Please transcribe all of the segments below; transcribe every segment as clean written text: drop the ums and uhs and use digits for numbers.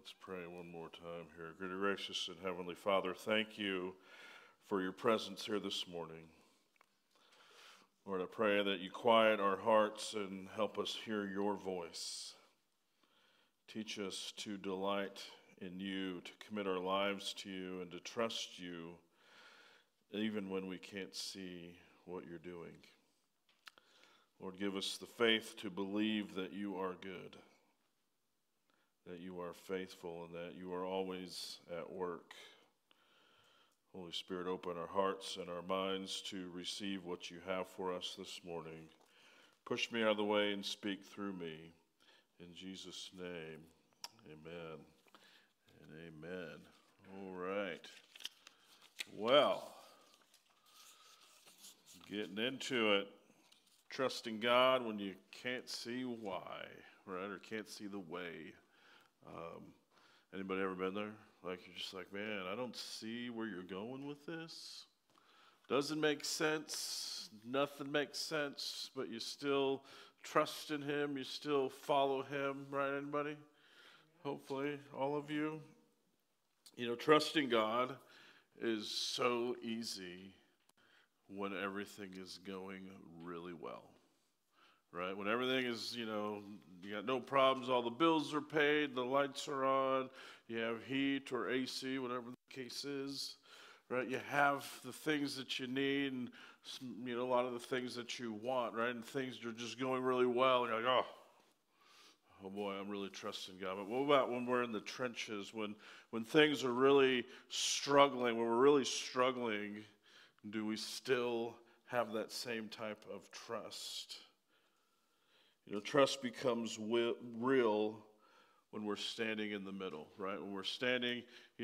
Let's pray one more time here. Good and gracious and Heavenly Father, thank you for your presence here this morning. Lord, I pray that you quiet our hearts and help us hear your voice. Teach us to delight in you, to commit our lives to you, and to trust you even when we can't see what you're doing. Lord, give us the faith to believe that you are good, that you are faithful, and that you are always at work. Holy Spirit, open our hearts and our minds to receive what you have for us this morning. Push me out of the way and speak through me. In Jesus' name, amen and amen. All right. Well, getting into it. Trusting God when you can't see why, right? Or can't see the way. Anybody ever been there? Like, you're just like, man, I don't see where you're going with this. Doesn't make sense. Nothing makes sense, but you still trust in him. You still follow him, right? Anybody? Hopefully, all of you. You know, trusting God is so easy when everything is going really well, right? When everything is, you got no problems, all the bills are paid, the lights are on, you have heat or AC, whatever the case is, right? You have the things that you need and, a lot of the things that you want, right? And things are just going really well, and you're like, oh boy, I'm really trusting God. But what about when we're in the trenches, when things are really struggling, when we're really struggling? Do we still have that same type of trust? Trust becomes real when we're standing in the middle, right? When we're standing,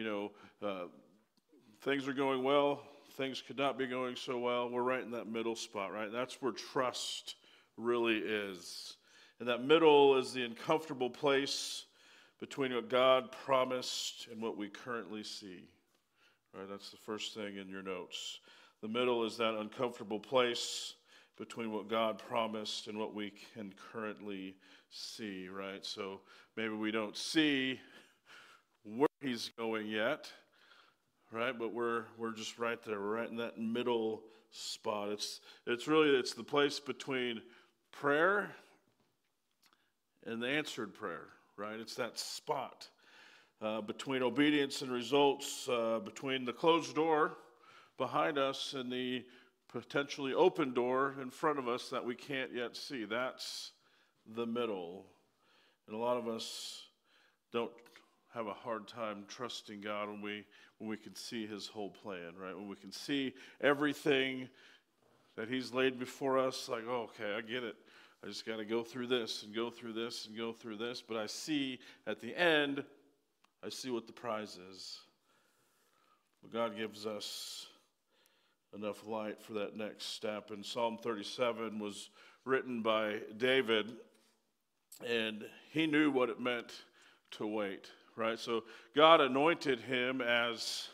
things are going well, things could not be going so well. We're right in that middle spot, right? That's where trust really is. And that middle is the uncomfortable place between what God promised and what we currently see, right? That's the first thing in your notes. The middle is that uncomfortable place between what God promised and what we can currently see, right? So maybe we don't see where he's going yet, right? But we're just right there. We're right in that middle spot. It's the place between prayer and the answered prayer, right? It's that spot between obedience and results, between the closed door behind us and the potentially open door in front of us that we can't yet see. That's the middle. And a lot of us don't have a hard time trusting God when we can see his whole plan, right? When we can see everything that he's laid before us, like, oh, okay, I get it. I just got to go through this and go through this and go through this. But I see at the end, I see what the prize is. But God gives us enough light for that next step. And Psalm 37 was written by David, and he knew what it meant to wait, right? So God anointed him as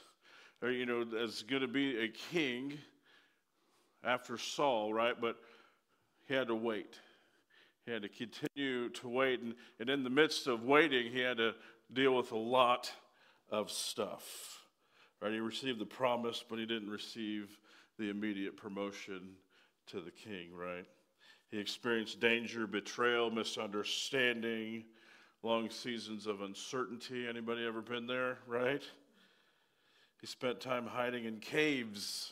going to be a king after Saul, right? But he had to wait. He had to continue to wait. And in the midst of waiting, he had to deal with a lot of stuff, right? He received the promise, but he didn't receive the immediate promotion to the king, right? He experienced danger, betrayal, misunderstanding, long seasons of uncertainty. Anybody ever been there, right? He spent time hiding in caves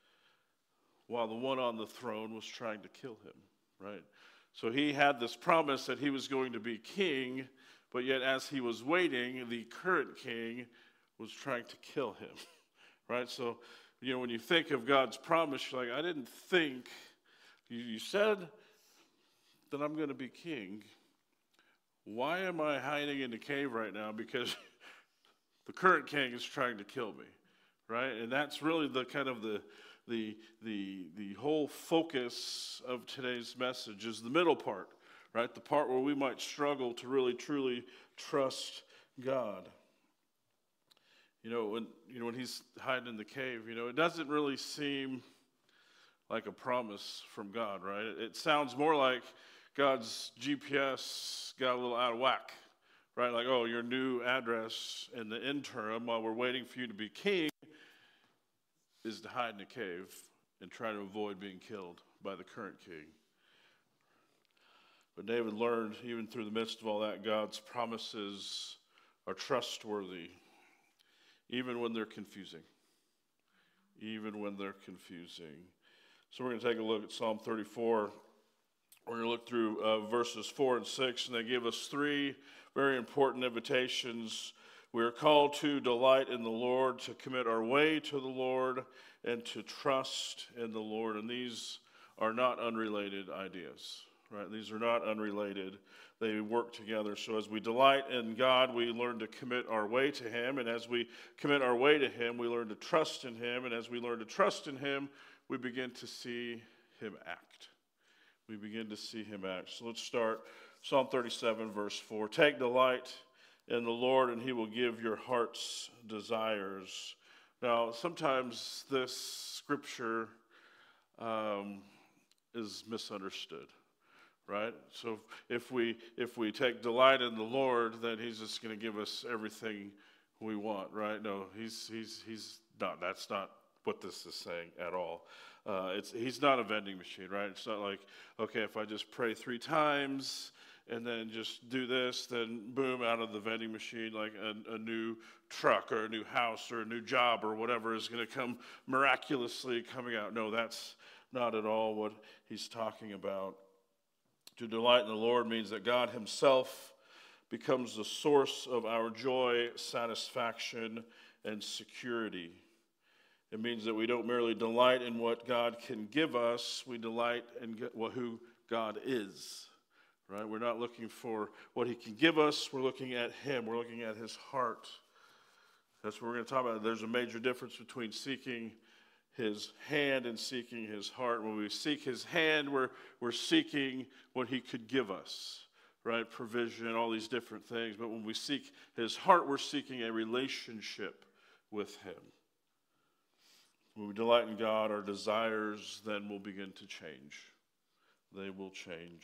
while the one on the throne was trying to kill him, right? So he had this promise that he was going to be king, but yet as he was waiting, the current king was trying to kill him, right? So when you think of God's promise, you're like, I didn't think, you said that I'm going to be king. Why am I hiding in the cave right now? Because the current king is trying to kill me, right? And that's really the kind of the whole focus of today's message is the middle part, right? The part where we might struggle to really, truly trust God. When he's hiding in the cave, it doesn't really seem like a promise from God, right? It sounds more like God's GPS got a little out of whack, right? Like, oh, your new address in the interim while we're waiting for you to be king is to hide in a cave and try to avoid being killed by the current king. But David learned, even through the midst of all that, God's promises are trustworthy, even when they're confusing. Even when they're confusing. So we're going to take a look at Psalm 34. We're going to look through verses 4 and 6, and they give us three very important invitations. We are called to delight in the Lord, to commit our way to the Lord, and to trust in the Lord. And these are not unrelated ideas, right? These are not unrelated. They work together. So as we delight in God, we learn to commit our way to Him. And as we commit our way to Him, we learn to trust in Him. And as we learn to trust in Him, we begin to see Him act. We begin to see Him act. So let's start Psalm 37, verse 4. Take delight in the Lord, and He will give your heart's desires. Now, sometimes this scripture is misunderstood, right? So if we take delight in the Lord, then He's just going to give us everything we want, right? No, He's not. That's not what this is saying at all. He's not a vending machine, right? It's not like, okay, if I just pray 3 times and then just do this, then boom, out of the vending machine, like a new truck or a new house or a new job or whatever is going to come miraculously coming out. No, that's not at all what he's talking about. To delight in the Lord means that God Himself becomes the source of our joy, satisfaction, and security. It means that we don't merely delight in what God can give us, we delight in who God is, right? We're not looking for what He can give us, we're looking at Him, we're looking at His heart. That's what we're going to talk about. There's a major difference between seeking His hand and seeking His heart. When we seek His hand, we're seeking what He could give us, right? Provision, all these different things. But when we seek His heart, we're seeking a relationship with Him. When we delight in God, our desires then will begin to change. They will change.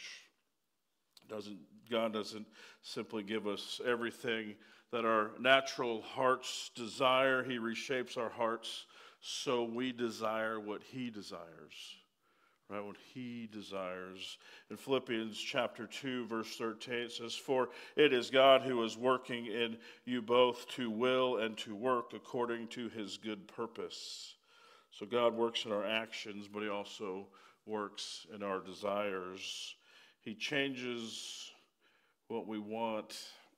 God doesn't simply give us everything that our natural hearts desire. He reshapes our hearts so we desire what He desires. Right? What He desires. In Philippians chapter 2, verse 13, it says, "For it is God who is working in you both to will and to work according to His good purpose." So God works in our actions, but He also works in our desires. He changes what we want,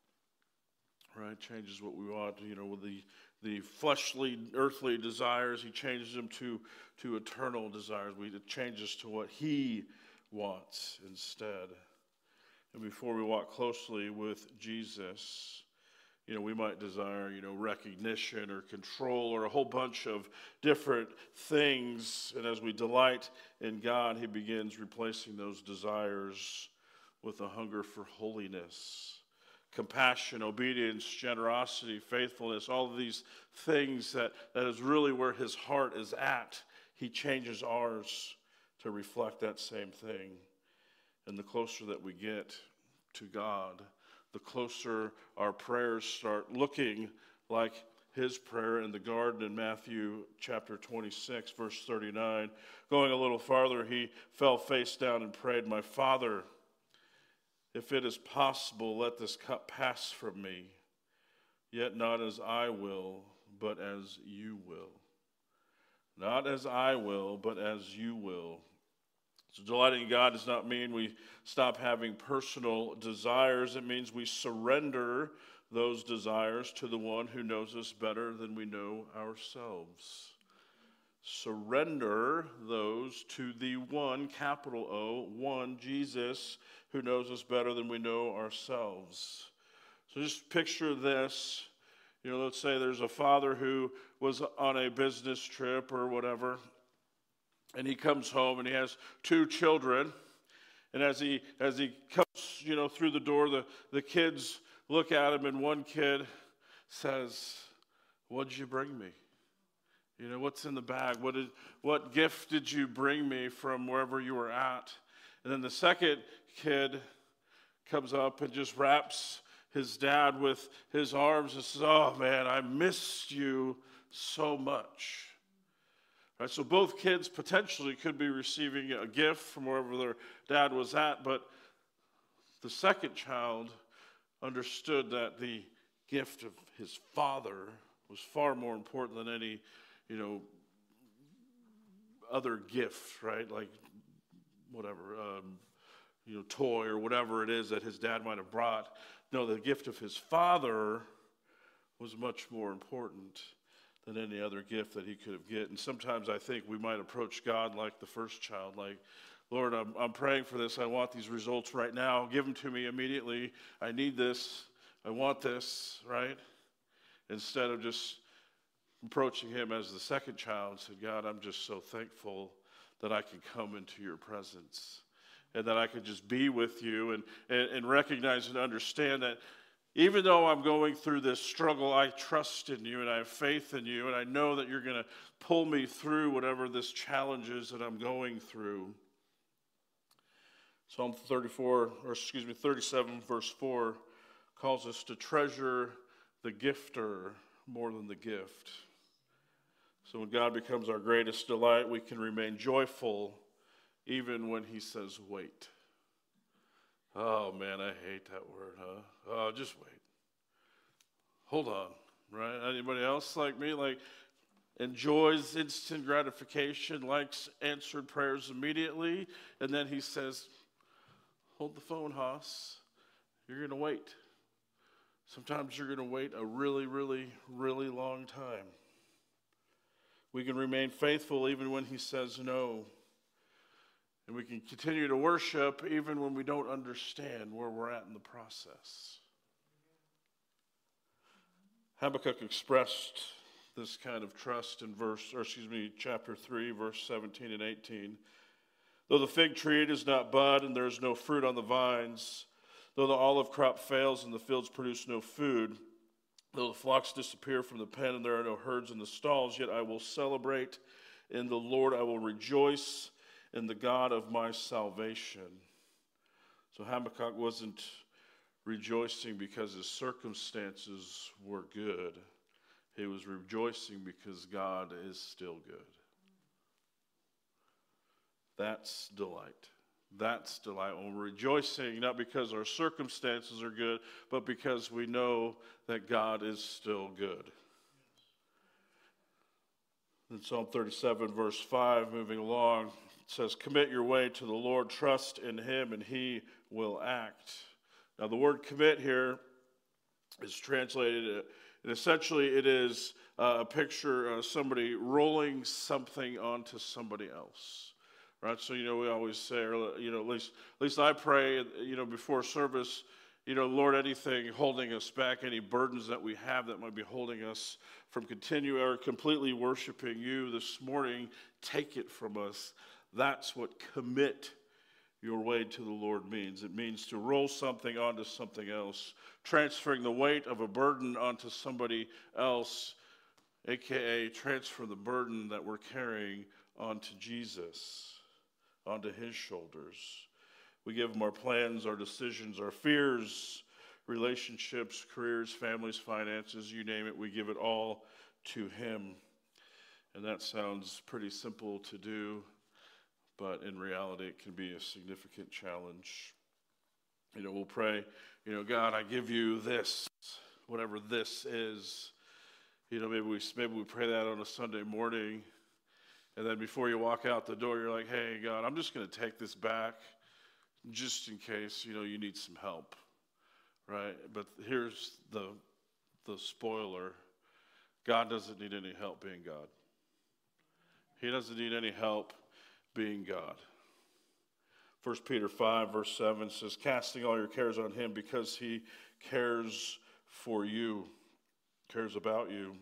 right? Changes what we want. You know, with the fleshly, earthly desires, He changes them to eternal desires. It changes to what He wants instead. And before we walk closely with Jesus, you know, we might desire, recognition or control or a whole bunch of different things. And as we delight in God, He begins replacing those desires with a hunger for holiness, compassion, obedience, generosity, faithfulness, all of these things that is really where His heart is at. He changes ours to reflect that same thing. And the closer that we get to God, the closer our prayers start looking like His prayer in the garden in Matthew chapter 26, verse 39. Going a little farther, He fell face down and prayed, "My Father, if it is possible, let this cup pass from me. Yet not as I will, but as You will." Not as I will, but as You will. So delighting in God does not mean we stop having personal desires. It means we surrender those desires to the one who knows us better than we know ourselves. Surrender those to the one, capital O, one, Jesus, who knows us better than we know ourselves. So just picture this. Let's say there's a father who was on a business trip or whatever, and he comes home and he has 2 children. And as he comes, through the door, the kids look at him, and one kid says, "What'd you bring me? What's in the bag? What gift did you bring me from wherever you were at?" And then the second kid comes up and just wraps his dad with his arms and says, "Oh man, I missed you so much." Right, so both kids potentially could be receiving a gift from wherever their dad was at, but the second child understood that the gift of his father was far more important than any, other gift, right? Like whatever, toy or whatever it is that his dad might have brought. No, the gift of his father was much more important than any other gift that he could have get. And sometimes I think we might approach God like the first child, like, "Lord, I'm praying for this. I want these results right now. Give them to me immediately. I need this. I want this," right? Instead of just approaching him as the second child and said, "God, I'm just so thankful that I can come into your presence and that I can just be with you and recognize and understand that even though I'm going through this struggle, I trust in you and I have faith in you, and I know that you're going to pull me through whatever this challenge is that I'm going through." Psalm 37, verse 4 calls us to treasure the gifter more than the gift. So when God becomes our greatest delight, we can remain joyful even when he says, "Wait." Oh man, I hate that word, huh? Oh, just wait. Hold on, right? Anybody else like me? Like, enjoys instant gratification, likes answered prayers immediately, and then he says, "Hold the phone, Haas. You're going to wait." Sometimes you're going to wait a really, really, really long time. We can remain faithful even when he says no. And we can continue to worship even when we don't understand where we're at in the process. Habakkuk expressed this kind of trust in chapter 3, verse 17 and 18. "Though the fig tree does not bud and there is no fruit on the vines, though the olive crop fails and the fields produce no food, though the flocks disappear from the pen and there are no herds in the stalls, yet I will celebrate in the Lord. I will rejoice in the God of my salvation." So Habakkuk wasn't rejoicing because his circumstances were good. He was rejoicing because God is still good. That's delight. That's delight. When we're rejoicing, not because our circumstances are good, but because we know that God is still good. In Psalm 37, verse 5, moving along, it says, "Commit your way to the Lord, trust in him, and he will act." Now, the word commit here is translated, and essentially it is a picture of somebody rolling something onto somebody else. Right? So, we always say, or, at least I pray, before service, Lord, anything holding us back, any burdens that we have that might be holding us from continuing or completely worshiping you this morning, take it from us. That's what commit your way to the Lord means. It means to roll something onto something else, transferring the weight of a burden onto somebody else, aka transfer the burden that we're carrying onto Jesus, onto his shoulders. We give him our plans, our decisions, our fears, relationships, careers, families, finances, you name it, we give it all to him. And that sounds pretty simple to do, but in reality it can be a significant challenge. We'll pray, "God, I give you this, whatever this is." Maybe we pray that on a Sunday morning. And then before you walk out the door, you're like, "Hey, God, I'm just going to take this back just in case, you need some help." Right? But here's the spoiler. God doesn't need any help being God. He doesn't need any help being God. 1 Peter 5, verse 7 says, "Casting all your cares on him because he cares for you," cares about you.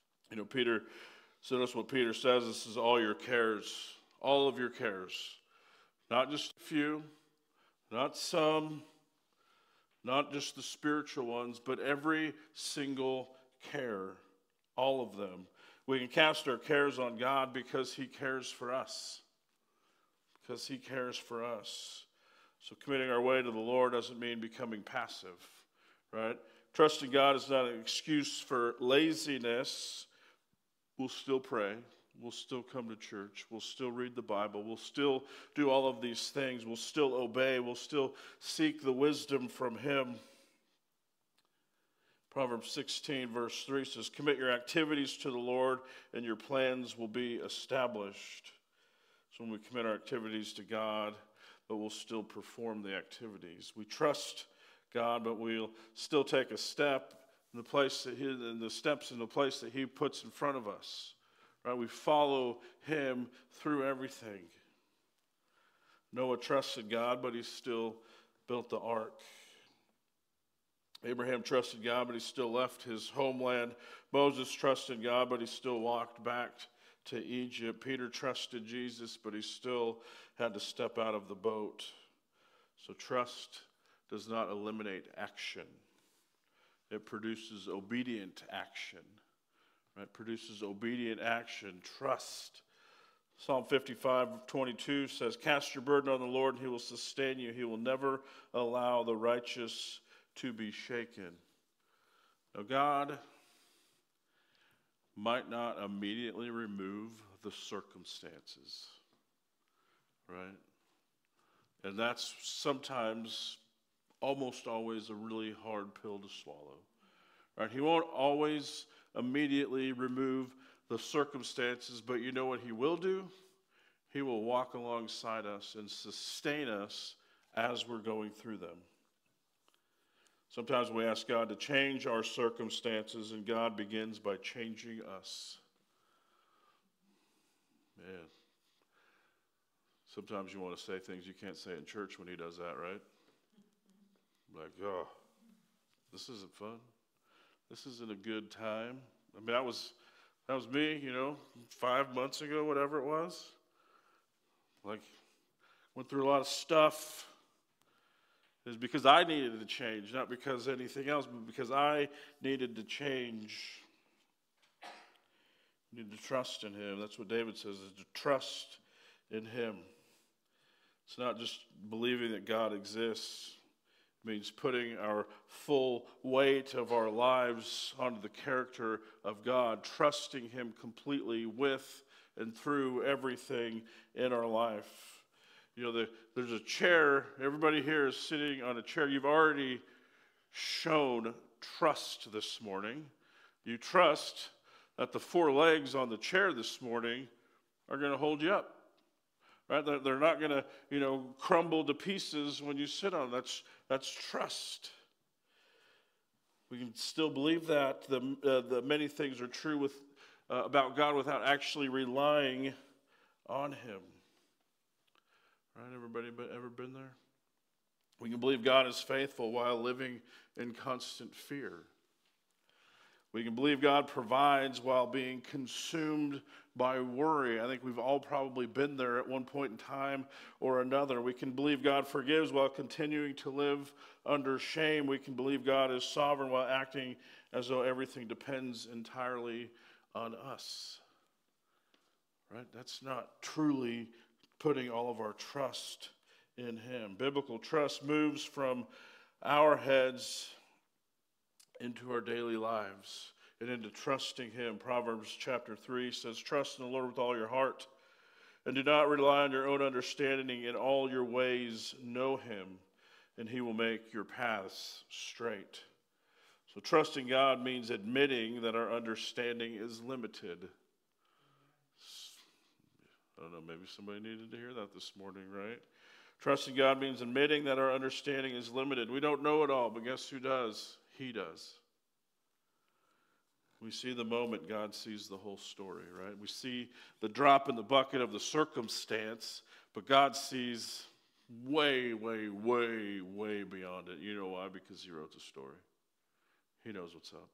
So notice what Peter says. This is all your cares, all of your cares. Not just a few, not some, not just the spiritual ones, but every single care, all of them. We can cast our cares on God because he cares for us. Because he cares for us. So committing our way to the Lord doesn't mean becoming passive. right? Trusting God is not an excuse for laziness. We'll still pray. We'll still come to church. We'll still read the Bible. We'll still do all of these things. We'll still obey. We'll still seek the wisdom from Him. Proverbs 16, verse 3 says, "Commit your activities to the Lord, and your plans will be established." So when we commit our activities to God, but we'll still perform the activities. We trust God, but we'll still take a step in the place that the steps in the place that He puts in front of us. Right? We follow Him through everything. Noah trusted God, but he still built the ark. Abraham trusted God, but he still left his homeland. Moses trusted God, but he still walked back to Egypt. Peter trusted Jesus, but he still had to step out of the boat. So trust does not eliminate action. It produces obedient action. Right? It produces obedient action. Trust. Psalm 55:22 says, "Cast your burden on the Lord, and He will sustain you. He will never allow the righteous to be shaken." Now, God might not immediately remove the circumstances, right? And that's sometimes, almost always, a really hard pill to swallow, right? He won't always immediately remove the circumstances, but you know what He will do? He will walk alongside us and sustain us as we're going through them. Sometimes we ask God to change our circumstances, and God begins by changing us. Man, sometimes you want to say things you can't say in church when He does that, right? Like, oh, this isn't fun. This isn't a good time. I mean, that was me, 5 months ago, whatever it was. Like, went through a lot of stuff. Is because I needed to change, not because anything else, but because I needed to change. We need to trust in Him. That's what David says, is to trust in Him. It's not just believing that God exists. It means putting our full weight of our lives onto the character of God, trusting Him completely with and through everything in our life. There's a chair. Everybody here is sitting on a chair. You've already shown trust this morning. You trust that the 4 legs on the chair this morning are going to hold you up. Right? They're not going to, crumble to pieces when you sit on them. That's trust. We can still believe that the many things are true about God without actually relying on Him. Right, everybody ever been there? We can believe God is faithful while living in constant fear. We can believe God provides while being consumed by worry. I think we've all probably been there at one point in time or another. We can believe God forgives while continuing to live under shame. We can believe God is sovereign while acting as though everything depends entirely on us. Right? That's not truly putting all of our trust in Him. Biblical trust moves from our heads into our daily lives and into trusting Him. Proverbs chapter 3 says, "Trust in the Lord with all your heart, and do not rely on your own understanding. In all your ways know Him, and He will make your paths straight." So trusting God means admitting that our understanding is limited. I don't know, maybe somebody needed to hear that this morning, right? Trusting God means admitting that our understanding is limited. We don't know it all, but guess who does? He does. We see the moment, God sees the whole story, right? We see the drop in the bucket of the circumstance, but God sees way, way, way, way beyond it. You know why? Because He wrote the story. He knows what's up.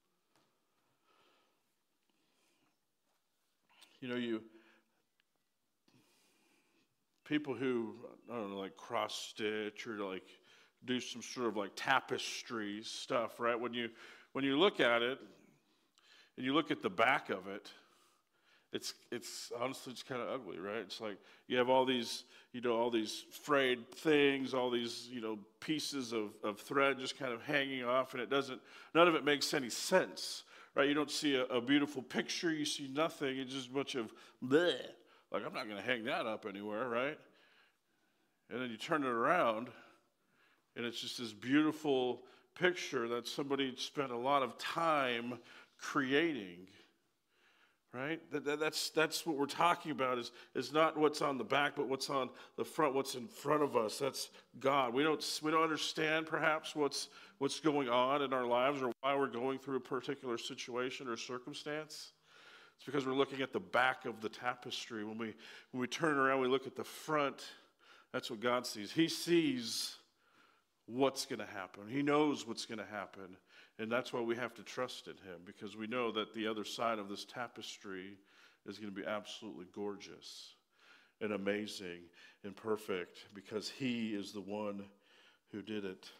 People who, I don't know, like cross stitch or like do some sort of like tapestry stuff, right? When you look at it and you look at the back of it, It's honestly, it's kind of ugly, right? It's like you have all these, all these frayed things, all these, pieces of thread just kind of hanging off, and none of it makes any sense, right? You don't see a beautiful picture, you see nothing, it's just a bunch of bleh. Like, I'm not going to hang that up anywhere, right? And then you turn it around, and it's just this beautiful picture that somebody spent a lot of time creating. Right? That's what we're talking about is not what's on the back, but what's on the front, what's in front of us. That's God. We don't understand perhaps what's going on in our lives or why we're going through a particular situation or circumstance. It's because we're looking at the back of the tapestry. When we turn around, we look at the front. That's what God sees. He sees what's going to happen. He knows what's going to happen. And that's why we have to trust in him, because we know that the other side of this tapestry is going to be absolutely gorgeous and amazing and perfect, because he is the one who did it.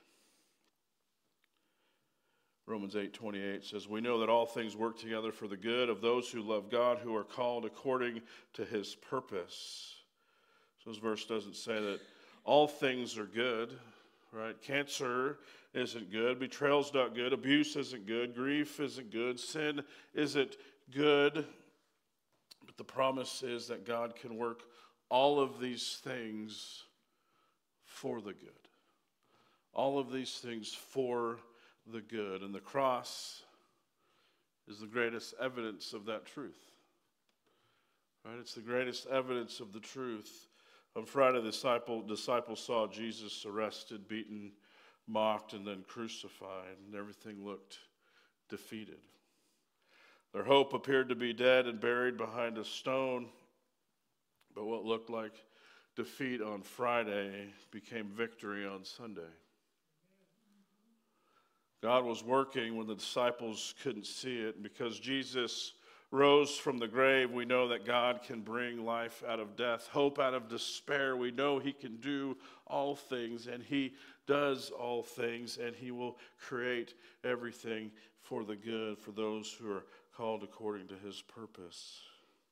Romans 8:28 says, we know that all things work together for the good of those who love God, who are called according to his purpose. So this verse doesn't say that all things are good, right? Cancer isn't good. Betrayal's not good. Abuse isn't good. Grief isn't good. Sin isn't good. But the promise is that God can work all of these things for the good. All of these things for the good. And the cross is the greatest evidence of that truth. Right? It's the greatest evidence of the truth. On Friday, the disciples saw Jesus arrested, beaten, mocked, and then crucified, and everything looked defeated. Their hope appeared to be dead and buried behind a stone, but what looked like defeat on Friday became victory on Sunday. God was working when the disciples couldn't see it, and because Jesus rose from the grave, we know that God can bring life out of death, hope out of despair. We know he can do all things, and he does all things, and he will create everything for the good for those who are called according to his purpose.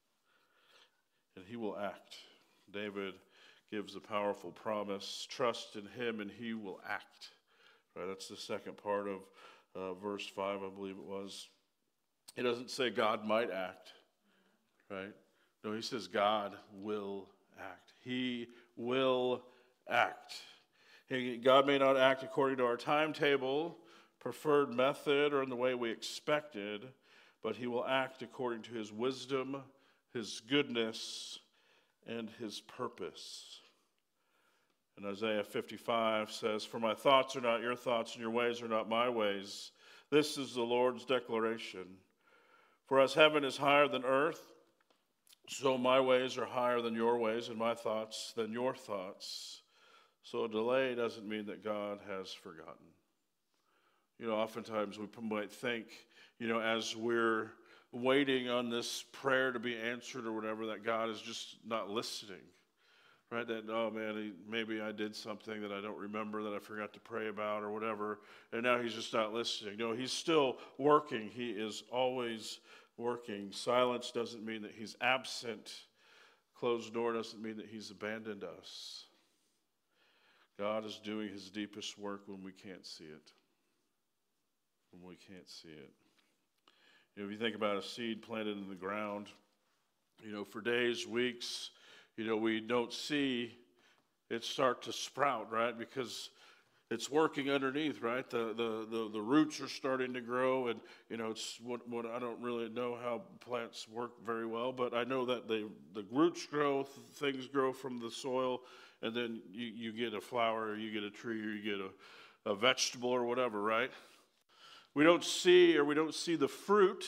And he will act. David gives a powerful promise. Trust in him, and he will act. Right, that's the second part of verse 5, I believe it was. It doesn't say God might act, right? No, he says God will act. He will act. God may not act according to our timetable, preferred method, or in the way we expected, but he will act according to his wisdom, his goodness, and his purpose. And Isaiah 55 says, for my thoughts are not your thoughts, and your ways are not my ways. This is the Lord's declaration. For as heaven is higher than earth, so my ways are higher than your ways, and my thoughts than your thoughts. So a delay doesn't mean that God has forgotten. Oftentimes we might think, as we're waiting on this prayer to be answered or whatever, that God is just not listening. Right? That, oh man, maybe I did something that I don't remember, that I forgot to pray about or whatever, and now he's just not listening. No, he's still working. He is always working. Silence doesn't mean that he's absent. Closed door doesn't mean that he's abandoned us. God is doing his deepest work when we can't see it. When we can't see it. If you think about a seed planted in the ground, for days, weeks, we don't see it start to sprout, right? Because it's working underneath, right? The roots are starting to grow, and it's what I don't really know how plants work very well, but I know that the roots grow, things grow from the soil, and then you get a flower, or you get a tree, or you get a vegetable or whatever, right? We don't see the fruit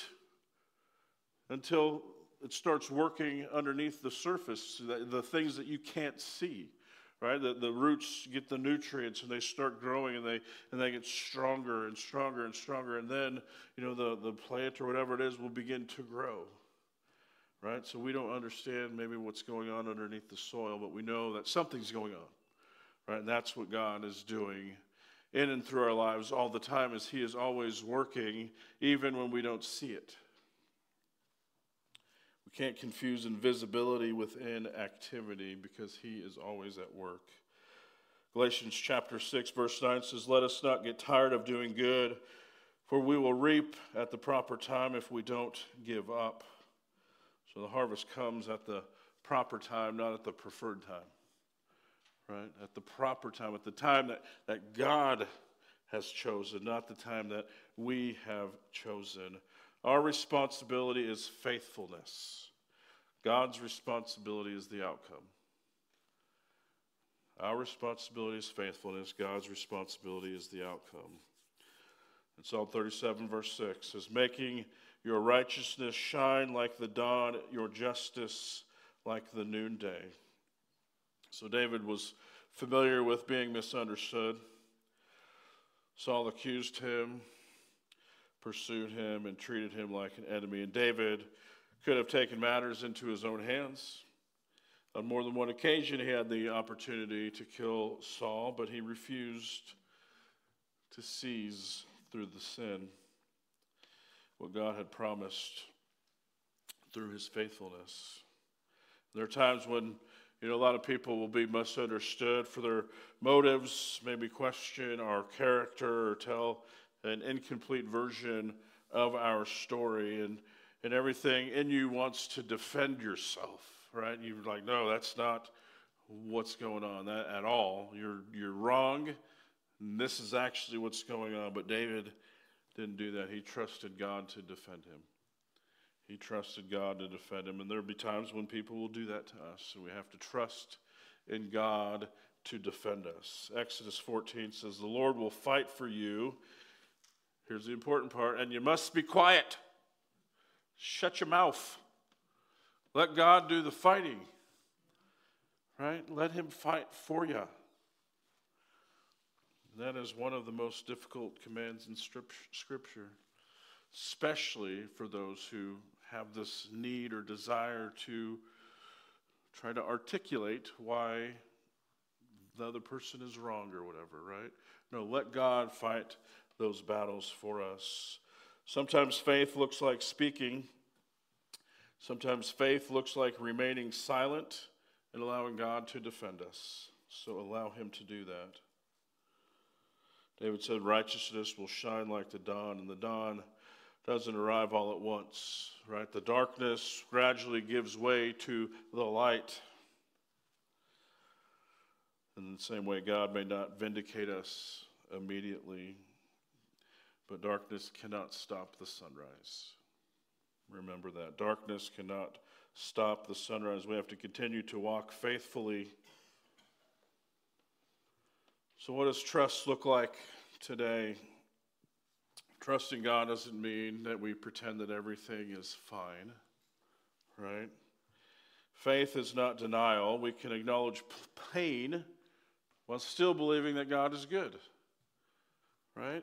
until it starts working underneath the surface, the things that you can't see, right? The roots get the nutrients and they start growing, and they get stronger and stronger and stronger, and then the plant or whatever it is will begin to grow, right? So we don't understand maybe what's going on underneath the soil, but we know that something's going on, right? And that's what God is doing in and through our lives all the time, as he is always working, even when we don't see it. We can't confuse invisibility with inactivity because he is always at work. Galatians chapter 6, verse 9 says, "Let us not get tired of doing good, for we will reap at the proper time if we don't give up." So the harvest comes at the proper time, not at the preferred time. Right? At the proper time, at the time that God has chosen, not the time that we have chosen. Our responsibility is faithfulness. God's responsibility is the outcome. Our responsibility is faithfulness. God's responsibility is the outcome. And Psalm 37, verse 6 says, "Making your righteousness shine like the dawn, your justice like the noonday." So David was familiar with being misunderstood. Saul accused him, pursued him, and treated him like an enemy. And David could have taken matters into his own hands. On more than one occasion, he had the opportunity to kill Saul, but he refused to seize through the sin what God had promised through his faithfulness. There are times when a lot of people will be misunderstood for their motives, maybe question our character or tell an incomplete version of our story, and everything in you wants to defend yourself, right? You're like, no, that's not what's going on at all. You're wrong, and this is actually what's going on. But David didn't do that. He trusted God to defend him. He trusted God to defend him. And there'll be times when people will do that to us. So we have to trust in God to defend us. Exodus 14 says, "The Lord will fight for you." Here's the important part. "And you must be quiet." Shut your mouth. Let God do the fighting. Right? Let him fight for you. That is one of the most difficult commands in Scripture, especially for those who have this need or desire to try to articulate why the other person is wrong or whatever, right? No, let God fight those battles for us. Sometimes faith looks like speaking. Sometimes faith looks like remaining silent and allowing God to defend us. So allow him to do that. David said, "Righteousness will shine like the dawn," and the dawn doesn't arrive all at once, right? The darkness gradually gives way to the light. In the same way, God may not vindicate us immediately, but darkness cannot stop the sunrise. Remember that. Darkness cannot stop the sunrise. We have to continue to walk faithfully. So what does trust look like today? Trusting God doesn't mean that we pretend that everything is fine, right? Faith is not denial. We can acknowledge pain while still believing that God is good, right?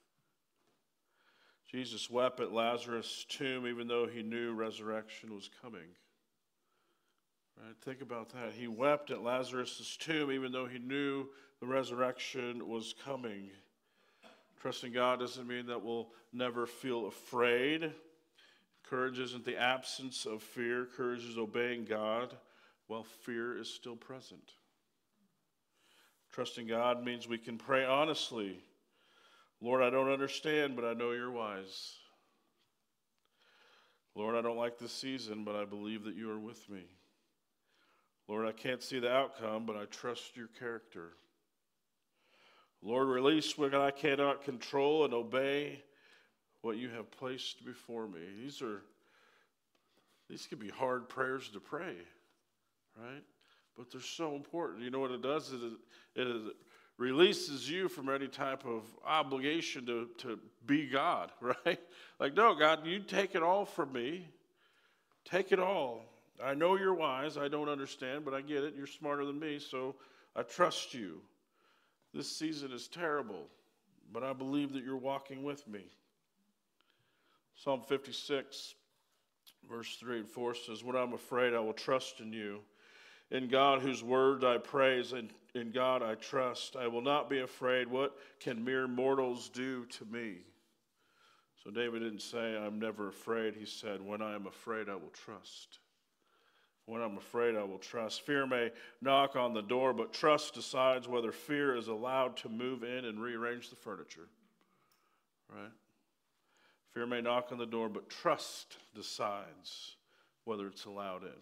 Jesus wept at Lazarus' tomb even though he knew resurrection was coming. Right? Think about that. He wept at Lazarus' tomb even though he knew the resurrection was coming. Trusting God doesn't mean that we'll never feel afraid. Courage isn't the absence of fear. Courage is obeying God while fear is still present. Trusting God means we can pray honestly. Lord, I don't understand, but I know you're wise. Lord, I don't like this season, but I believe that you are with me. Lord, I can't see the outcome, but I trust your character. Lord, release what I cannot control and obey what you have placed before me. These can be hard prayers to pray, right? But they're so important. You know what it does is it releases you from any type of obligation to be God, right? Like, no, God, you take it all from me. Take it all. I know you're wise. I don't understand, but I get it. You're smarter than me, so I trust you. This season is terrible, but I believe that you're walking with me. Psalm 56, verse 3 and 4 says, "When I'm afraid, I will trust in you. In God, whose word I praise, and in God I trust. I will not be afraid. What can mere mortals do to me?" So David didn't say, I'm never afraid. He said, when I am afraid, I will trust. When I'm afraid, I will trust. Fear may knock on the door, but trust decides whether fear is allowed to move in and rearrange the furniture. Right? Fear may knock on the door, but trust decides whether it's allowed in.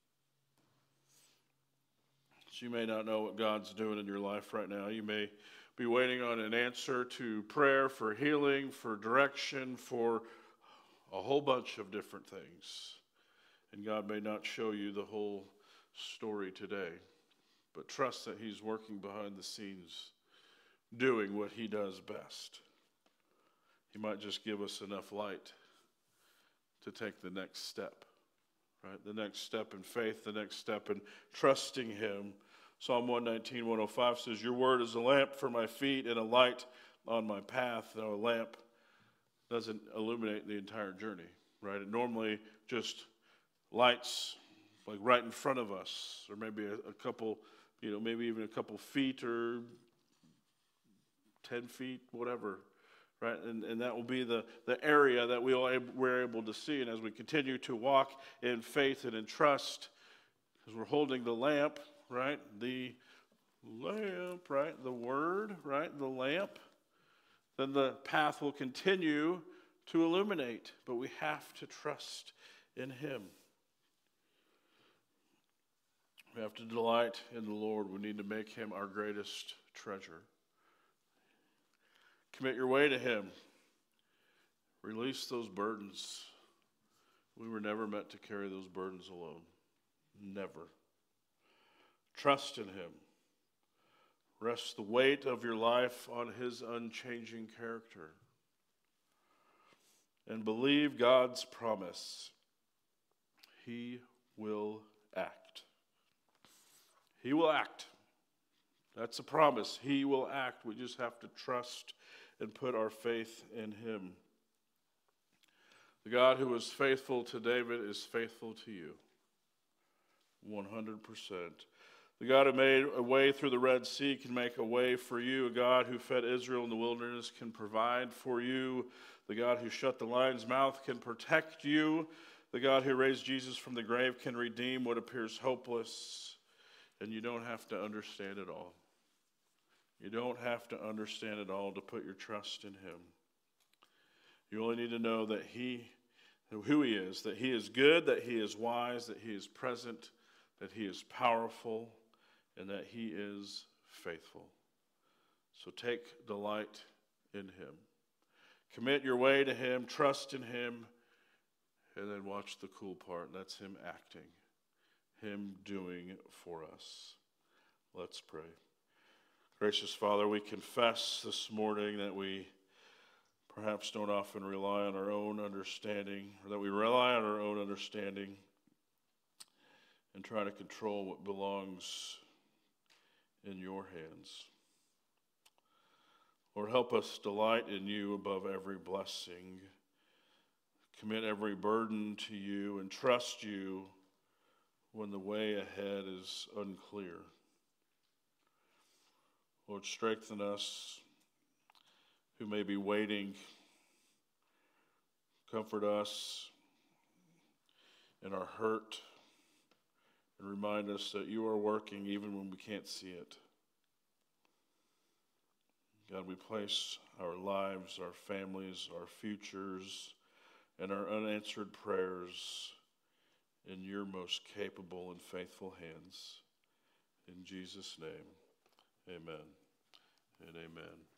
So you may not know what God's doing in your life right now. You may be waiting on an answer to prayer for healing, for direction, for a whole bunch of different things. And God may not show you the whole story today, but trust that He's working behind the scenes, doing what He does best. He might just give us enough light to take the next step, right? The next step in faith, the next step in trusting Him. Psalm 119, 105 says, your word is a lamp for my feet and a light on my path. Now, a lamp doesn't illuminate the entire journey, right? It normally just lights like right in front of us, or maybe a couple, maybe even a couple feet or 10 feet, whatever, right? And that will be the area that we're able to see. And as we continue to walk in faith and in trust, as we're holding the lamp, right? The lamp, right? The word, right? The lamp. Then the path will continue to illuminate, but we have to trust in Him. We have to delight in the Lord. We need to make Him our greatest treasure. Commit your way to Him. Release those burdens. We were never meant to carry those burdens alone. Never. Trust in Him. Rest the weight of your life on His unchanging character. And believe God's promise. He will act. He will act. That's a promise. He will act. We just have to trust and put our faith in Him. The God who was faithful to David is faithful to you. 100%. The God who made a way through the Red Sea can make a way for you. A God who fed Israel in the wilderness can provide for you. The God who shut the lion's mouth can protect you. The God who raised Jesus from the grave can redeem what appears hopeless. And you don't have to understand it all. You don't have to understand it all to put your trust in Him. You only need to know that who He is, that He is good, that He is wise, that He is present, that He is powerful, and that He is faithful. So take delight in Him. Commit your way to Him, trust in Him, and then watch the cool part. That's Him acting, Him doing for us. Let's pray. Gracious Father, we confess this morning that we perhaps don't often rely on our own understanding, or that we rely on our own understanding and try to control what belongs in your hands. Lord, help us delight in you above every blessing. Commit every burden to you and trust you when the way ahead is unclear. Lord, strengthen us who may be waiting. Comfort us in our hurt and remind us that you are working even when we can't see it. God, we place our lives, our families, our futures, and our unanswered prayers in your most capable and faithful hands. In Jesus' name, amen and amen.